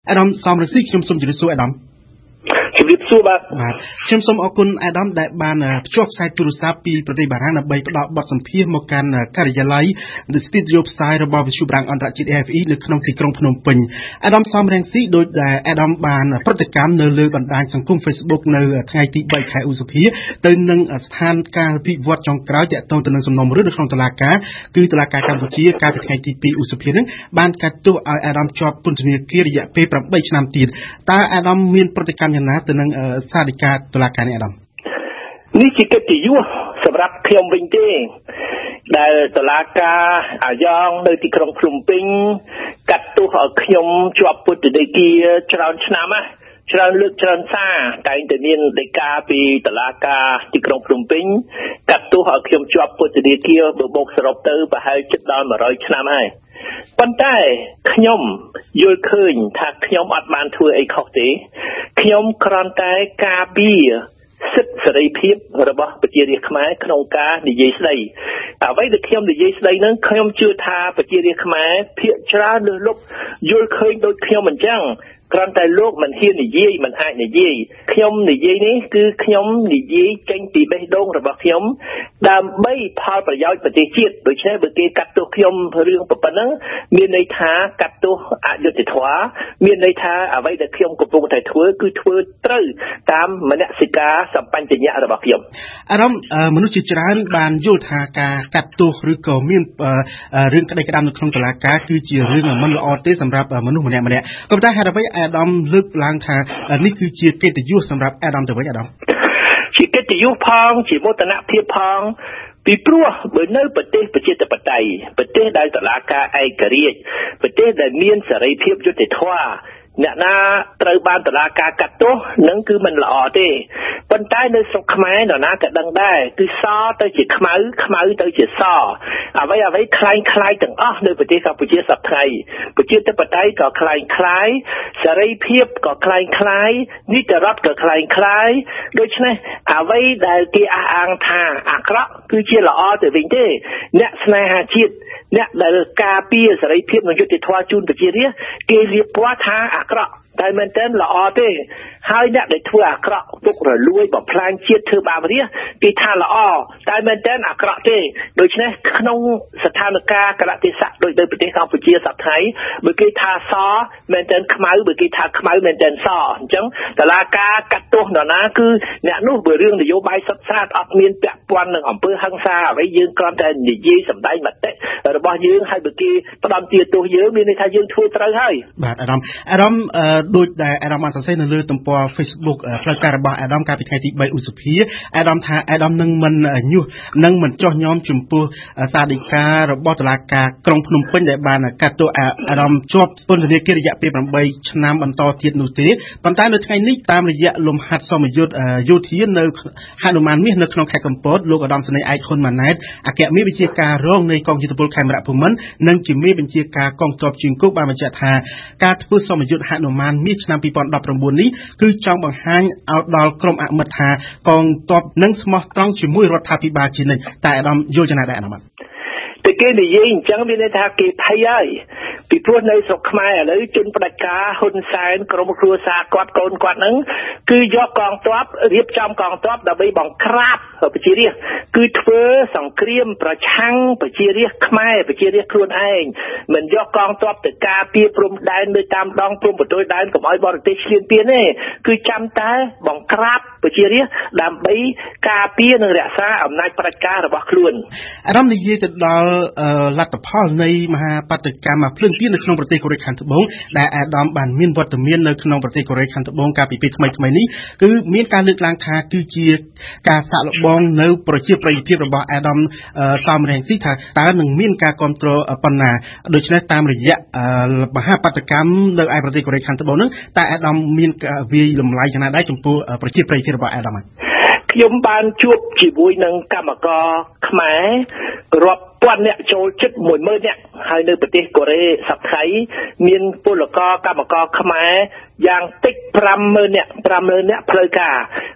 អាដាមសំរងស៊ីខ្ញុំសូមជម្រាបសួរអាដាមជំរាបសួរបាទខ្ញុំសូមអរគុណអាដាមដែលបានភ្ជាប់ខ្សែទូរស័ព្ទពីប្រទេសបារាំងដើម្បីផ្ដល់បទសម្ភាសន៍មកកាន់ការិយាល័យ The Studio ផ្សាយរបស់វិទ្យុបារាំងអន្តរជាតិ AFE នៅក្នុងទីក្រុងភ្នំពេញអាដាមសំរងស៊ីដោយដែលអាដាមបានប្រតិកម្មនៅលើបណ្ដាញសង្គម Facebook នៅថ្ងៃទី3ខែឧសភាទៅនឹងស្ថានភាពវិវត្តចុងក្រោយទាក់ទងទៅនឹងសំណុំរឿងនៅក្នុងតុលាការគឺតុលាការកម្ពុជាកាលពីថ្ងៃទី2ឧសភានេះបានកាត់ទោសឲ្យអាដាមជាប់ពន្ធនាគាររយៈពេល8ឆ្នាំទៀតតើអាដាមមានប្រតិកម្មយ៉ាងណាទៅនឹងសាធិការតុលាការនេះអាដាមនេះជាកិត្តិយសសម្រាប់ខ្ញុំវិញទេដែលតុលាការអាយ៉ងនៅទីក្រុងភ្នំពេញកាត់ទោសឲ្យខ្ញុំជាប់ពន្ធនាគារច្រើនឆ្នាំណាច្រើនលើកច្រើនសារតែងតែមានដីកាពីតុលាការទីក្រុងភ្នំពេញកាត់ទោសឲ្យខ្ញុំជាប់ពន្ធនាគារបូកសរុបទៅប្រហែលជិតដល់100ឆ្នាំហើយប៉ុន្តែខ្ញុំយល់ឃើញថាខ្ញុំអត់បានធ្វើអីខុសទេខ្ញុំគ្រាន់តែការពារសិទ្ធិសេរីភាពរបស់ប្រជារាស្ត្រខ្មែរក្នុងការនិយាយស្ដីអ្វីដែលខ្ញុំនិយាយស្ដីហ្នឹងខ្ញុំជឿថាប្រជារាស្ត្រខ្មែរភាគច្រើនលើសលប់យល់ឃើញដូចខ្ញុំអញ្ចឹងគ្រាន់តែលោកមិនហ៊ាននិយាយមិនអាចនិយាយខ្ញុំនិយាយនេះគឺខ្ញុំនិយាយចេញពីបេះដូងរបស់ខ្ញុំដើម្បីផលប្រយោជន៍ប្រទេសជាតិដូច្នេះបើគេកាត់ទោសខ្ញុំរឿងប៉ុណ្ណឹងមានន័យថាកាត់ទោសអយុត្តិធម៌មានន័យថាអ្វីដែលខ្ញុំកំពុងតែធ្វើគឺធ្វើត្រូវតាមមនសិការសម្បញ្ញៈរបស់ខ្ញុំអារម្មណ៍មនុស្សជាច្រើនបានយល់ថាការកាត់ទោសឬក៏មានរឿងក្តីក្តាមនៅក្នុងតុលាការគឺជារឿងមិនល្អទេសម្រាប់មនុស្សម្នាក់ៗក៏ប៉ុន្តែហេតុអ្វីអាដាមលើកឡើងថានេះគឺជាកិត្តិយសសម្រាប់អាដាមទៅវិញអាដាមជាកិត្តិយសផងជាមោទនភាពផងពីព្រោះបើនៅប្រទេសប្រជាធិបតេយ្យប្រទេសដែលតុលាការឯករាជ្យប្រទេសដែលមានសេរីភាពយុត្តិធម៌អ្នកណាត្រូវបានតុលាការកាត់ទោសនឹងគឺមិនល្អទេប៉ុន្តែនៅស្រុកខ្មែរនរណាក៏ដឹងដែរគឺសទៅជាខ្មៅខ្មៅទៅជាសអ្វីคล้ายទាំងអស់នៅប្រទេសកម្ពុជាសប្តាហ៍ប្រជាធិបតេយ្យក៏คล้ายសេរីភាពក៏คล้ายនីតិរដ្ឋក៏คล้ายដូច្នេះអ្វីដែលគេអះអាងថាអាក្រក់គឺជាល្អទៅវិញទេអ្នកស្នេហាជាតិអ្នកដែលការពារសេរីភាពនិងយុត្តិធម៌ជូនប្រជារាស្ត្រគេរៀបពណ៌ថាអាក្រក់តែមែនតើល្អទេហើយអ្នកដែលធ្វើអាក្រក់ពុករលួយបំផ្លាញជាតិធ្វើបាបរាស្ត្រគេថាល្អតែមែនតើអាក្រក់ទេដូច្នេះក្នុងស្ថានភាពកលៈទេសៈដូចនៅប្រទេសកម្ពុជាសប្តាហ៍បើគេថាសមែនតើខ្មៅបើគេថាខ្មៅមែនតើសអញ្ចឹងតឡាការកាត់ទោសនរណាគឺអ្នកនោះបើរឿងនយោបាយសុទ្ធសាធអត់មានពាក់ព័ន្ធនឹងអំពើហិង្សាអ្វីយើងគ្រាន់តែនិយាយសម្ដែងមតិរបស់យើងហើយបើគេផ្ដំទាទោសយើងមានន័យថាយើងធ្វើត្រូវហើយបាទអារម្មណ៍ដូចដែលអាដាមបានសរសេរនៅលើទំព័រ Facebook ផ្លូវការរបស់អាដាមកាលពីថ្ងៃទី3ឧសភាអាដាមថាអាដាមនឹងមិនញុះនឹងមិនចោះញោមចំពោះសាធិការរបស់តុលាការក្រុងភ្នំពេញដែលបានកាត់ទោសអាដាមជាប់ពន្ធនាគាររយៈពេល8ឆ្នាំបន្តទៀតនោះទេប៉ុន្តែនៅថ្ងៃនេះតាមរយៈលំហាត់សមយុទ្ធយោធានៅហនុមានមាសនៅក្នុងខេត្តកំពតលោកឧត្តមសេនីយ៍ឯកហ៊ុនម៉ាណែតអគ្គមេបញ្ជាការរងនៃកងយុទ្ធពលខេមរៈភូមិន្ទនិងជាមេបញ្ជាការកងទ័ពជើងគោកបានបញ្ជាក់ថាការធ្វើសមយុទ្ធហនុមានមាសឆ្នាំ2019នេះគឺចង់បង្ហាញឲ្យដល់ក្រុមអមិត្តថាកងទ័ពនឹងស្មោះត្រង់ជាមួយរដ្ឋាភិបាលជានិច្ចតែអាដាមយល់យ៉ាងណាដែរអាដាមតែគេនិយាយអញ្ចឹងមានន័យថាគេភ័យហើយពីព្រោះនៅស្រុកខ្មែរឥឡូវជនផ្ដាច់ការហ៊ុនសែនក្រុមគ្រួសារគាត់កូនគាត់ហ្នឹងគឺយកកងទ័ពរៀបចំកងទ័ពដើម្បីបង្ក្រាបប្រជារាស្ត្រគឺធ្វើសង្គ្រាមប្រឆាំងប្រជារាស្ត្រខ្មែរប្រជារាស្ត្រខ្លួនឯងមិនយកកងទ័ពទៅការពារព្រំដែននៅតាមដងព្រំប្រទល់ដែនកុំឲ្យបរទេសឈ្លានពានទេគឺចាំតែបង្ក្រាបប្រជារាស្ត្រដើម្បីការពារនិងរក្សាអំណាចផ្ដាច់ការរបស់ខ្លួនអារម្មណ៍និយាយទៅដល់លទ្ធផលនៃមហាបាតុកម្មភ្លើងទៀននៅក្នុងប្រទេសកូរ៉េខាងត្បូងដែលអាដាមបានមានវត្តមាននៅក្នុងប្រទេសកូរ៉េខាងត្បូងកាលពីពេលថ្មីនេះគឺមានការលើកឡើងថាគឺជាការសាក់លបងនៅប្រជាប្រិយភាពរបស់អាដាមសំរងស៊ីថាតើនឹងមានការគ្រប់គ្រងប៉ុណ្ណាដូច្នេះតាមរយៈមហាបាតុកម្មនៅឯប្រទេសកូរ៉េខាងត្បូងនោះតែអាដាមមានវាយតម្លៃយ៉ាងណាដែរចំពោះប្រជាប្រិយភាពរបស់អាដាមខ្ញុំបានជួបជាមួយនឹងកម្មករខ្មែររាប់ពាន់អ្នកចូលជិត 10000 នាក់ហើយនៅប្រទេសកូរ៉េសប្តាហ៍មានពលករកម្មករខ្មែរយ៉ាងតិច 50000 នាក់ផ្លូវការ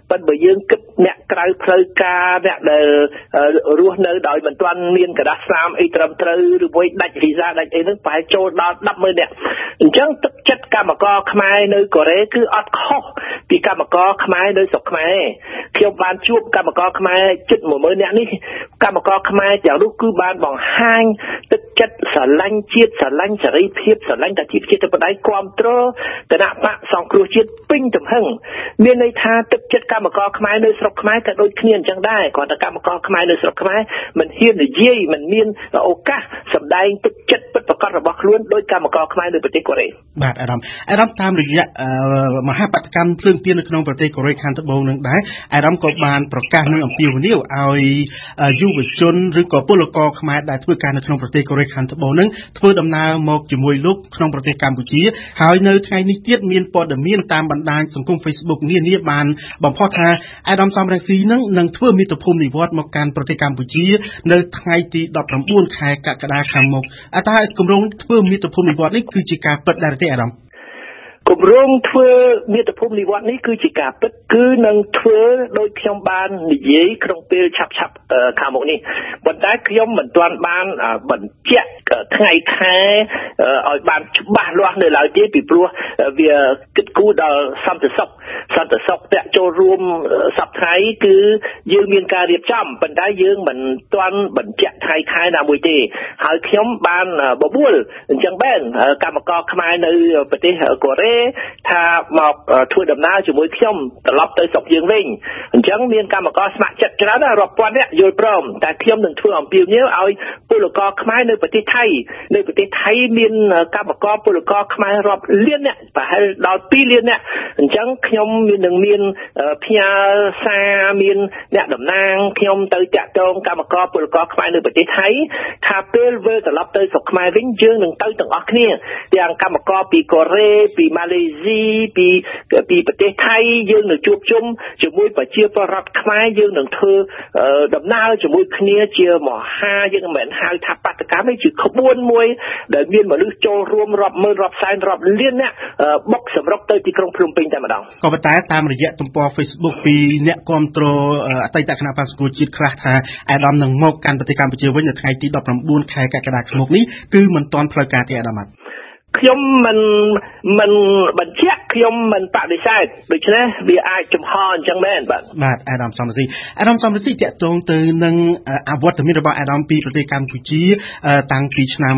ប៉ុន្តែបើយើងគិតអ្នកក្រៅផ្លូវការអ្នកដែលរស់នៅដោយមិនទាន់មានកដាស់ស្នាមអីត្រឹមត្រូវឬមួយដាច់វីសាដាច់អីហ្នឹងប្រហែលចូលដល់ 100000 នាក់អញ្ចឹងទឹកចិត្តកម្មករខ្មែរនៅកូរ៉េគឺអត់ខុសពីកម្មករខ្មែរនៅស្រុកខ្មែរខ្ញុំបានជួបកម្មករខ្មែរជិត 10000 នាក់នេះកម្មករខ្មែរទាំងនោះគឺបានបង្ហាញទឹកចិត្តស្រឡាញ់ជាតិស្រឡាញ់សេរីភាពស្រឡាញ់តែជាជាតិបដិគ្រប់គ្រងគណៈបកសង្គ្រោះជាតិពេញទំហឹងមានន័យថាទឹកចិត្តកម្មករខ្មែរនៅស្រុកខ្មែរក៏ដូចគ្នាអញ្ចឹងដែរគ្រាន់តែកម្មករខ្មែរនៅស្រុកខ្មែរមិនហ៊ាននិយាយមិនមានឱកាសសម្ដែងទឹកចិត្តពិតប្រាកដរបស់ខ្លួនដោយកម្មករខ្មែរនៅប្រទេសកូរ៉េបាទអារម្មណ៍តាមរយៈមហាបដកម្មភ្លើងទៀននៅក្នុងប្រទេសកូរ៉េខាងត្បូងនឹងដែរអារម្មណ៍ក៏បានប្រកាសនឹងអំពាវនាវឲ្យយុវជនឬក៏ពលករខ្មែរដែលធ្វើការនៅក្នុងប្រទេសកូរ៉េខាងត្បូងនឹងធ្វើដំណើរមកជាមួយលោកក្នុងប្រទេសកម្ពុជាហើយនៅថ្ងៃនេះទៀតមានព័ត៌មានតាមបណ្ដាញសង្គម Facebook នានាបានបំផុសថាអាដាមសំរងស៊ីនឹងធ្វើមាតុភូមិនិវត្តន៍មកកាន់ប្រទេសកម្ពុជានៅថ្ងៃទី19ខែកក្កដាខាងមុខតើគម្រោងធ្វើមាតុភូមិនិវត្តន៍នេះគឺជាការពិតដែរទេអាដាមគម្រោងធ្វើមាតុភូមិនិវត្តន៍នេះគឺជាការពិតគឺនឹងធ្វើដោយខ្ញុំបាននិយាយក្នុងពេលឆាប់ខាងមុខនេះប៉ុន្តែខ្ញុំមិនទាន់បានបញ្ជាក់ថ្ងៃខែឲ្យបានច្បាស់លាស់នៅឡើយទេពីព្រោះវាគិតគូរដល់សន្តិសុខតាក់ចូលរួមសប្តាហ៍គឺយើងមានការរៀបចំប៉ុន្តែយើងមិនទាន់បញ្ជាក់ថ្ងៃខែណាមួយទេហើយខ្ញុំបានបបួលអញ្ចឹងបែបកម្មករខ្មែរនៅប្រទេសកូរ៉េថាមកធ្វើដំណើរជាមួយខ្ញុំត្រឡប់ទៅស្រុកយើងវិញអញ្ចឹងមានកម្មករស្ម័គ្រចិត្តច្រើនរាប់ពាន់នាក់យល់ព្រមតែខ្ញុំនឹងធ្វើអំពាវនាវឲ្យពលករខ្មែរនៅប្រទេសថៃមានកម្មករពលករខ្មែររាប់លាននាក់ប្រហែលដល់2លាននាក់អញ្ចឹងខ្ញុំនឹងមានផ្ញើសារមានអ្នកតំណាងខ្ញុំទៅតាក់ទងកម្មករពលករខ្មែរនៅប្រទេសថៃថាពេលវិលត្រឡប់ទៅស្រុកខ្មែរវិញយើងនឹងទៅទាំងអស់គ្នាទាំងកម្មករពីកូរ៉េពីម៉ាឡេស៊ីពីប្រទេសថៃយើងនឹងជួបជុំជាមួយប្រជាពលរដ្ឋខ្មែរយើងនឹងធ្វើដំណើរជាមួយគ្នាជាមហាយើងមិនមែនហៅថាបាតកម្មទេជាក្បួនមួយដែលមានមនុស្សចូលរួមរាប់ម៉ឺនរាប់សែនរាប់លានអ្នកបុកសម្រុកទៅទីក្រុងភ្នំពេញតែម្ដងក៏ប៉ុន្តែតាមរយៈទំព័រ Facebook ពីអ្នកគាំទ្រអតីតគណៈបក្សសង្គ្រោះជាតិខ្លះថាអាដាមនឹងមកកាន់ប្រទេសកម្ពុជាវិញនៅថ្ងៃទី19ខែកក្កដាខាងមុខនេះគឺមិនទាន់ផ្លូវការទេអាដាមខ្ញុំមិនបញ្ជាក់ខ្ញុំមិនបដិសេធដូច្នេះវាអាចចំហអញ្ចឹងមែនបាទអាដាមសំរងស៊ីតាក់ទងទៅនឹងអវត្តមានរបស់អាដាមពីប្រទេសកម្ពុជាតាំងពីឆ្នាំ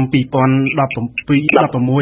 2017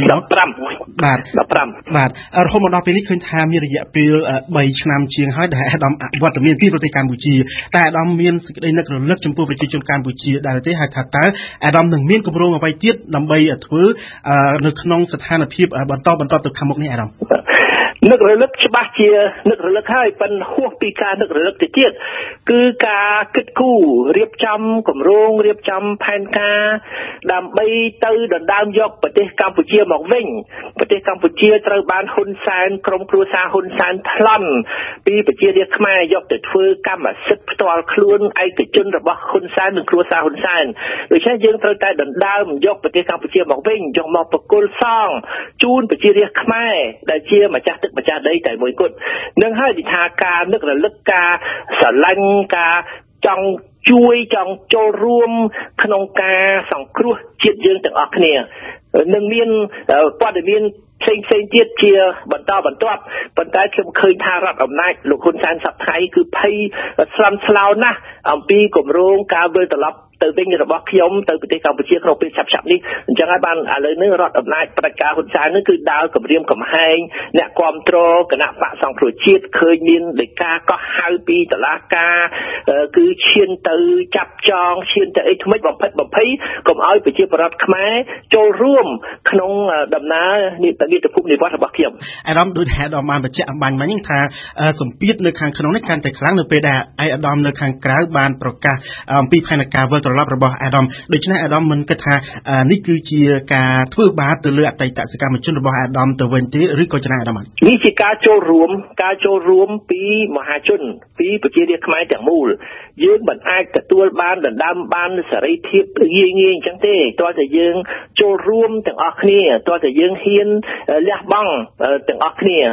15បាទរហូតមកដល់ពេលនេះឃើញថាមានរយៈពេល3ឆ្នាំជាងហើយដែលអាដាមអវត្តមានពីប្រទេសកម្ពុជាតែអាដាមមានសេចក្តីនឹករលឹកចំពោះប្រជាជនកម្ពុជាដែរទេហើយថាតើអាដាមនឹងមានគម្រោងអ្វីទៀតដើម្បីធ្វើនៅក្នុងស្ថានភាពបន្តទៅខាងមុខនេះអារម្មណ៍នឹករលឹកច្បាស់ជានឹករលឹកហើយប៉ុន្តែហួសពីការនឹករលឹកទៅទៀតគឺការគិតគូររៀបចំគម្រោងរៀបចំផែនការដើម្បីទៅដណ្ដើមយកប្រទេសកម្ពុជាមកវិញប្រទេសកម្ពុជាត្រូវបានហ៊ុនសែនក្រុមគ្រួសារហ៊ុនសែនប្លន់ពីប្រជារាស្ត្រខ្មែរយកទៅធ្វើកម្មសិទ្ធិផ្ទាល់ខ្លួនឯកជនរបស់ហ៊ុនសែននិងគ្រួសារហ៊ុនសែនដូច្នេះយើងត្រូវតែដណ្ដើមយកប្រទេសកម្ពុជាមកវិញយកមកប្រគល់សងជូនប្រជារាស្ត្រខ្មែរដែលជាម្ចាស់ទឹកម្ចាស់ដីតែមួយគត់នឹងហើយទីថាការនឹករលឹកការស្រឡាញ់ការចង់ជួយចង់ចូលរួមក្នុងការសង្គ្រោះជាតិយើងទាំងអស់គ្នានឹងមានព័ត៌មានផ្សេងទៀតជាបន្តបន្ទាប់ប៉ុន្តែខ្ញុំឃើញថារដ្ឋអំណាចលោកហ៊ុនសែនសប្តាហ៍គឺភ័យស្លន់ស្លោណាស់អំពីគម្រោងការវិលត្រឡប់ទៅវិញរបស់ខ្ញុំទៅប្រទេសកម្ពុជាក្នុងពេលឆាប់នេះអញ្ចឹងហើយបានឥឡូវនេះរដ្ឋអំណាចប្រជាការហ៊ុនសែននេះគឺដើរគម្រាមកំហែងអ្នកគាំទ្រគណៈបកសង្គ្រោះជាតិឃើញមានដីកាកោះហៅពីតុលាការគឺឈានទៅចាប់ចងឈានទៅអីថ្មិចបំផិតបំភ័យកុំឲ្យប្រជាពលរដ្ឋខ្មែរចូលរួមក្នុងដំណើរនេះទៅភូមិនិវត្តន៍របស់ខ្ញុំអាដាមដូចអាដាមបានបញ្ជាក់អំបញ្ញមិញថាសម្ពាធនៅខាងក្នុងនេះកាន់តែខ្លាំងនៅពេលដែលអាដាមនៅខាងក្រៅបានប្រកាសអំពីផែនការវិលត្រឡប់របស់អាដាមដូច្នេះអាដាមមិនគិតថានេះគឺជាការធ្វើបាបទៅលើអតីតសកម្មជនរបស់អាដាមទៅវិញទេឬក៏ចំណាយអាដាមនេះជាការចូលរួមពីមហាជនពីប្រជារាស្ត្រខ្មែរទាំងមូលយើងមិនអាចទទួលបានដណ្ដើមបានសេរីភាពងាយអញ្ចឹងទេតើតែយើងចូលរួមទាំងអស់គ្នាតើតែយើងហ៊ានលះបង់ទាំងអស់គ្នា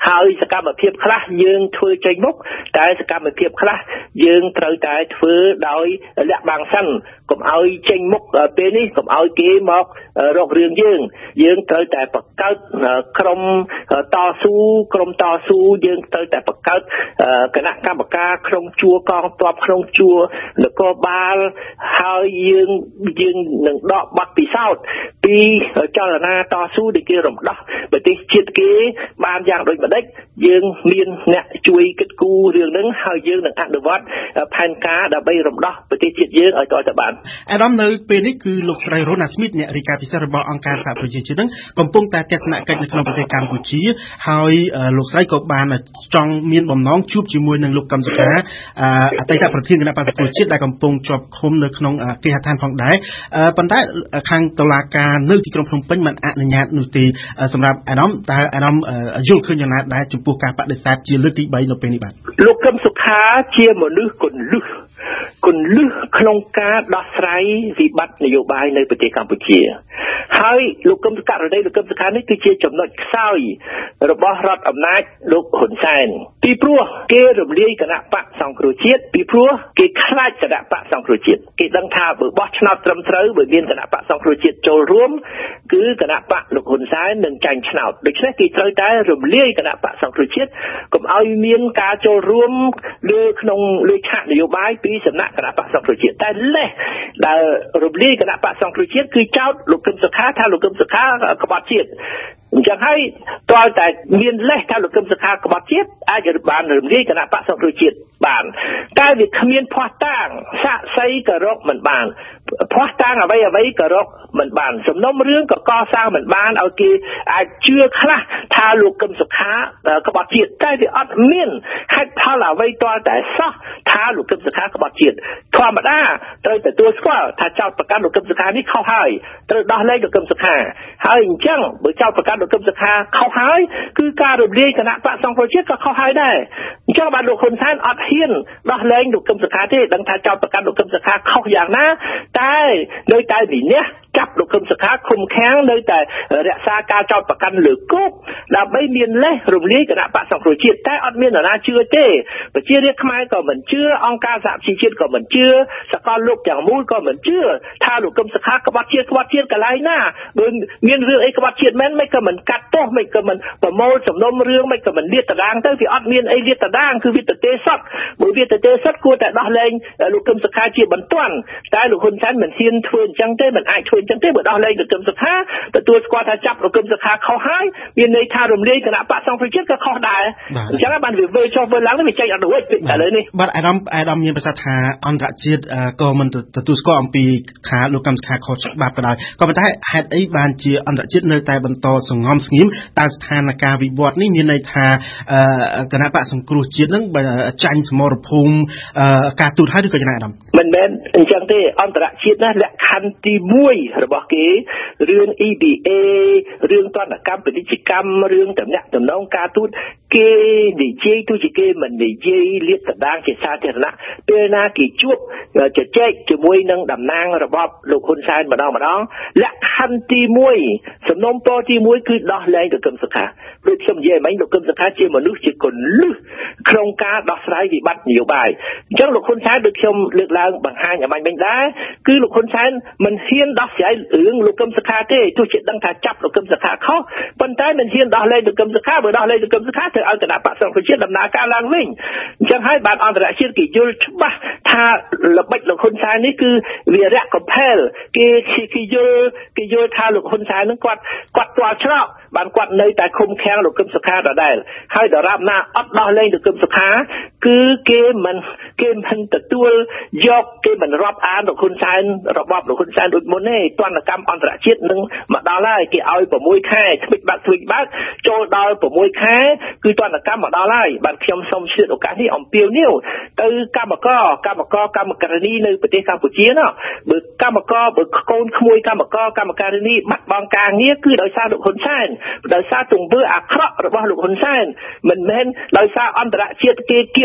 ហើយសកម្មភាពខ្លះយើងធ្វើចេញមុខតែសកម្មភាពខ្លះយើងត្រូវតែធ្វើដោយលាក់បាំងសិនកុំឲ្យចេញមុខពេលនេះកុំឲ្យគេមករករឿងយើងត្រូវតែបង្កើតក្រុមតស៊ូយើងត្រូវតែបង្កើតគណៈកម្មការក្នុងជួរកងទ័ពក្នុងជួរនគរបាលហើយយើងនឹងដកបទពិសោធន៍ពីចលនាតស៊ូដែលគេរំដោះប្រទេសជាតិគេបានយ៉ាងដូចម្ដេចយើងមានអ្នកជួយគិតគូររឿងហ្នឹងហើយយើងនឹងអនុវត្តផែនការដើម្បីរំដោះប្រទេសជាតិយើងឲ្យតទៅបានអាដាមនៅពេលនេះគឺលោកស្រី Rona Smith អ្នករាយការណ៍ពិសេសរបស់អង្គការសហប្រជាជាតិហ្នឹងកំពុងតែទស្សនកិច្ចនៅក្នុងប្រទេសកម្ពុជាហើយលោកស្រីក៏បានចង់មានបំណងជួបជាមួយនឹងលោកកឹមសុខាអតីតប្រធានគណៈបក្សសង្គ្រោះជាតិដែលកំពុងជាប់ឃុំនៅក្នុងគេហដ្ឋានផងដែរប៉ុន្តែខាងតុលាការនៅទីក្រុងភ្នំពេញមិនអនុញ្ញាតនោះទេសម្រាប់អាដាមតើអាដាមយល់ឃើញយ៉ាងណាដែរចំពោះការបដិសេធជាលើកទី3នៅពេលនេះបាទលោកកឹមសុខាជាមនុស្សគន្លឹះក្នុងការដោះស្រាយវិបត្តិនយោបាយនៅប្រទេសកម្ពុជាហើយលោកកឹមសុខានេះគឺជាចំណុចខ្សោយរបស់រដ្ឋអំណាចលោកហ៊ុនសែនពីព្រោះគេរំលាយគណៈបក្សសង្គ្រោះជាតិពីព្រោះគេខ្លាចគណៈបក្សសង្គ្រោះជាតិគេដឹងថាបើបោះឆ្នោតត្រឹមត្រូវបើមានគណៈបក្សសង្គ្រោះជាតិចូលរួមគឺគណៈបក្សលោកហ៊ុនសែននឹងចាញ់ឆ្នោតដូច្នេះគេត្រូវតែរំលាយគណៈបក្សសង្គ្រោះជាតិកុំឲ្យមានការចូលរួមលើឆាកនយោបាយពីសំណាក់គណៈបក្សសង្គ្រោះជាតិតែលេសដែលរំលាយគណៈបក្សសង្គ្រោះជាតិគឺចោទលោកកឹមសុខាថាលោកកឹមសុខាក្បត់ជាតិអញ្ចឹងហើយតើតែមានលេសថាលោកកឹមសុខាក្បត់ជាតិអាចបានរំលាយគណៈបក្សសង្គ្រោះជាតិបានតែវាគ្មានភ័ស្តុតាងសាក្សីក៏រកមិនបានភ័ស្តុតាងអ្វីក៏រកមិនបានសំណុំរឿងក៏កសាងមិនបានឲ្យគេអាចជឿខ្លះថាលោកកឹមសុខាក្បត់ជាតិតែវាអត់មានហេតុផលអ្វីទាល់តែសោះថាលោកកឹមសុខាក្បត់ជាតិធម្មតាត្រូវទទួលស្គាល់ថាចោទប្រកាន់លោកកឹមសុខានេះខុសហើយត្រូវដោះលែងលោកកឹមសុខាហើយអញ្ចឹងបើចោទប្រកាន់លោកកឹមសុខាខុសហើយគឺការរំលាយគណៈបក្សសង្គ្រោះជាតិក៏ខុសហើយដែរអញ្ចឹងបានលោកហ៊ុនសែនអត់ហ៊ានដោះលែងលោកកឹមសុខាទេដឹងថាចោទប្រកាន់លោកកឹមសុខាខុសយ៉ាងណាតែនៅតែវិនិច្ឆ័យចាប់លោកកឹមសុខាឃុំឃាំងនៅតែរក្សាការចោទប្រកាន់លើគុកដើម្បីមានលេសរំលាយគណៈបក្សសង្គ្រោះជាតិតែអត់មាននរណាជឿទេប្រជារាស្ត្រខ្មែរក៏មិនជឿអង្គការសហប្រជាជាតិក៏មិនជឿសកលលោកទាំងមូលក៏មិនជឿថាលោកកឹមសុខាក្បត់ជាតិកន្លែងណាបើមានរឿងអីក្បត់ជាតិមែនមិនក៏មិនកាត់ទោសមិនក៏មិនប្រមូលសំណុំរឿងមិនក៏មិនលាតត្រដាងទៅវាអត់មានអីលាតត្រដាងគឺវាទទេសុទ្ធបើវាទទេសុទ្ធគួរតែដោះលែងលោកកឹមសុខាជាបន្ទាន់តែលោកហ៊ុនសែនមិនហ៊ានធ្វើអញ្ចឹងទេមិនអាចធ្វើអញ្ចឹងទេបើដោះលែងលោកកឹមសុខាទទួលស្គាល់ថាចាប់លោកកឹមសុខាខុសហើយមានន័យថារំលាយគណៈបក្សសង្គ្រោះជាតិក៏ខុសដែរអញ្ចឹងបានវាវិលចុះវិលឡើងវាចេញអត់រួចឥឡូវនេះបាទអាដាមមានប្រសាសន៍ថាអន្តរជាតិក៏មិនទទួលស្គាល់អំពីថាលោកកឹមសុខាខុសច្បាប់ក៏ដោយក៏ប៉ុន្តែហេតុអីបានជាអន្តរជាតិនៅតែបន្តសង្ងំស្ងៀមតើស្ថានភាពវិវត្តនេះមានន័យថាគណៈបក្សសង្គ្រោះជាតិនឹងចាញ់សមរភូមិការទូតហើយឬក៏យ៉ាងណាអាដាមមិនមែនអញ្ចឹងទេអន្តរជាតិណាលក្ខខណ្ឌទី1របស់គេរឿង EBA រឿងទណ្ឌកម្មពាណិជ្ជកម្មរឿងតំណែងតំណងការទូតគេនិយាយទោះជាគេមិននិយាយលាតត្រដាងជាសាធារណៈពេលណាគេជួបជជែកជាមួយនឹងតំណាងរបបលោកហ៊ុនសែនម្ដងលក្ខខណ្ឌទី1សំណុំពរទី1គឺដោះលែងលោកកឹមសុខាដូចខ្ញុំនិយាយមិញលោកកឹមសុខាជាមនុស្សជាគន្លឹះក្នុងការដោះស្រាយវិបត្តិនយោបាយអញ្ចឹងលោកហ៊ុនសែនដូចខ្ញុំលើកឡើងបង្ហាញឲ្យមិញដែរគឺលោកហ៊ុនសែនមិនហ៊ានដោះស្រាយរឿងលោកកឹមសុខាទេទោះជាដឹងថាចាប់លោកកឹមសុខាខុសប៉ុន្តែមិនហ៊ានដោះលែងលោកកឹមសុខាបើដោះលែងលោកកឹមសុខាទៅឲ្យគណៈបក្សសង្គ្រោះជាតិដំណើរការឡើងវិញអញ្ចឹងហើយបានអន្តរជាតិគេយល់ច្បាស់ថាល្បិចលោកហ៊ុនសែននេះគឺវារៈកំផែលគេយល់ថាលោកហ៊ុនសែននឹងគាត់ទាល់ច្រកបានគាត់នៅតែឃុំឃាំងលោកកឹមសុខាដដែលហើយដរាបណាអត់ដោះលែងលោកកឹមសុខាគឺគេមិនទទួលយកគេមិនរាប់អានលោកហ៊ុនសែនរបបលោកហ៊ុនសែនដូចមុនទេទណ្ឌកម្មអន្តរជាតិនឹងមកដល់ហើយគេឲ្យ6ខែស្វិចបាក់ចូលដល់6ខែគឺទណ្ឌកម្មមកដល់ហើយបានខ្ញុំសូមជឿឱកាសនេះអំពាវនាវទៅកម្មការនីនៅប្រទេសកម្ពុជាណាបើកូនក្មួយកម្មការនីបាត់បង់ការងារគឺដោយសារលោកហ៊ុនសែនដោយសារទង្វើអាក្រក់របស់លោកហ៊ុនសែនមិនមែនដោយសារអន្តរជាតិគេគៀប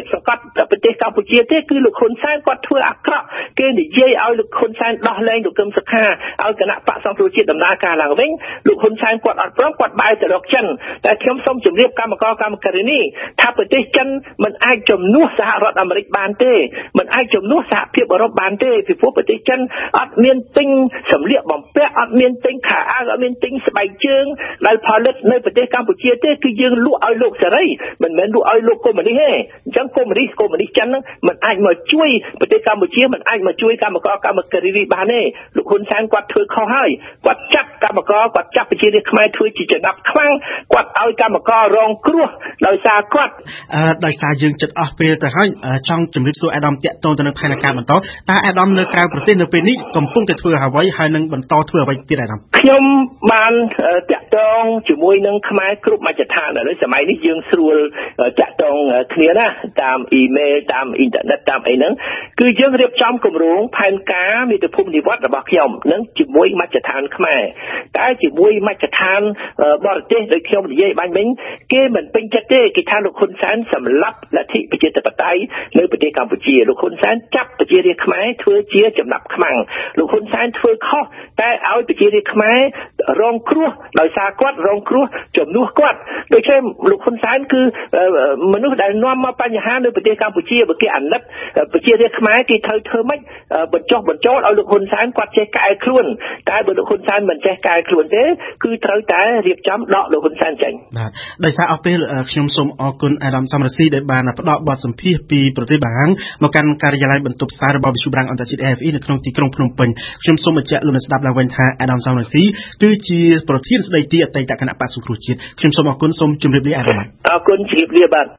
សង្កត់ប្រទេសកម្ពុជាទេគឺលោកហ៊ុនសែនគាត់ធ្វើអាក្រក់គេនិយាយឲ្យលោកហ៊ុនសែនដោះលែងលោកកឹមសុខាឲ្យគណៈបកសង្គ្រោះជាតិដំណើរការឡើងវិញលោកហ៊ុនសែនគាត់អត់ព្រមគាត់បែរទៅរកចិនតែខ្ញុំសូមជម្រាបកម្មករកម្មការិនីថាប្រទេសចិនមិនអាចជំនួសសហរដ្ឋអាមេរិកបានទេមិនអាចជំនួសសហភាពអឺរ៉ុបបានទេពីព្រោះប្រទេសចិនអត់មានទិញសម្លៀកបំពាក់អត់មានទិញខោអាវអត់មានទិញស្បែកជើងដែលផលិតនៅប្រទេសកម្ពុជាទេគឺយើងលក់ឲ្យលោកសេរីមិនមែនលក់ឲ្យលោកកុម្មុយនីសទេអញ្ចឹងកុម្មុយនីសចិនហ្នឹងមិនអាចមកជួយប្រទេសកម្ពុជាមិនអាចមកជួយកម្មករកម្មការិនីបានទេលោកហ៊ុនសែនគាត់ធ្វើខុសហើយគាត់ចាប់កម្មករគាត់ចាប់ប្រជារាស្ត្រខ្មែរធ្វើជាចំណាប់ខ្លាំងគាត់ឲ្យកម្មកររងគ្រោះដោយសារគាត់ដោយសារយើងចិត្តអស់ពេលទៅហើយចង់ជម្រាបសួរអាដាមតាក់ទងទៅនឹងផែនការបន្តតើអាដាមនៅក្រៅប្រទេសនៅពេលនេះកំពុងតែធ្វើអ្វីហើយនឹងបន្តធ្វើអ្វីទៀតអាដាមខ្ញុំបានតាក់ទងជាមួយនឹងខ្មែរគ្រប់មជ្ឈដ្ឋានឥឡូវសម័យនេះយើងស្រួលតាក់ទងគ្នាណាតាមអ៊ីមែលតាមអ៊ីនធឺណិតតាមអីហ្នឹងគឺយើងរៀបចំគម្រោងផែនការមាតុភូមិនិវត្តរបស់ខ្ញុំនឹងជាមួយមជ្ឈដ្ឋានខ្មែរតែជាមួយមជ្ឈដ្ឋានបរទេសដោយខ្ញុំនិយាយបាញ់មិញគេមិនពេញចិត្តទេគេថាលោកហ៊ុនសែនសម្លាប់លទ្ធិប្រជាធិបតេយ្យនៅប្រទេសកម្ពុជាលោកហ៊ុនសែនចាប់ប្រជារាស្ត្រខ្មែរធ្វើជាចំណាប់ខ្មាំងលោកហ៊ុនសែនធ្វើខុសតែឲ្យប្រជារាស្ត្រខ្មែររងគ្រោះដោយសារគាត់រងគ្រោះជំនួសគាត់ដូច្នេះលោកហ៊ុនសែនគឺមនុស្សដែលនាំមកបញ្ហានៅប្រទេសកម្ពុជាបើគេអាណិតប្រជារាស្ត្រខ្មែរគេត្រូវធ្វើម៉េចបញ្ចុះបញ្ចូលឲ្យលោកហ៊ុនសែនគាត់ចេះកែខ្លួនតែបើលោកហ៊ុនសែនមិនចេះកែខ្លួនទេគឺត្រូវតែរៀបចំដកលោកហ៊ុនសែនចេញបាទដោយសារអស់ពេលខ្ញុំសូមអរគុណអាដាមសំរស៊ីដែលបានផ្ដល់បទសម្ភាសន៍ពីប្រទេសបារាំងមកកាន់ការិយាល័យបន្ទប់ផ្សាយរបស់វិទ្យុបារាំងអន្តរជាតិ AFE នៅក្នុងទីក្រុងភ្នំពេញខ្ញុំសូមបញ្ជាក់លោកអ្នកស្ដាប់ឡើងវិញថាអាដាមសំរស៊ីគឺជាប្រធានស្ដីទីអតីតគណៈបក្សសង្គ្រោះជាតិខ្ញុំសូមអរគុណសូមជម្រាបលាអាដាមអរគុណជម្រាបលាបាទ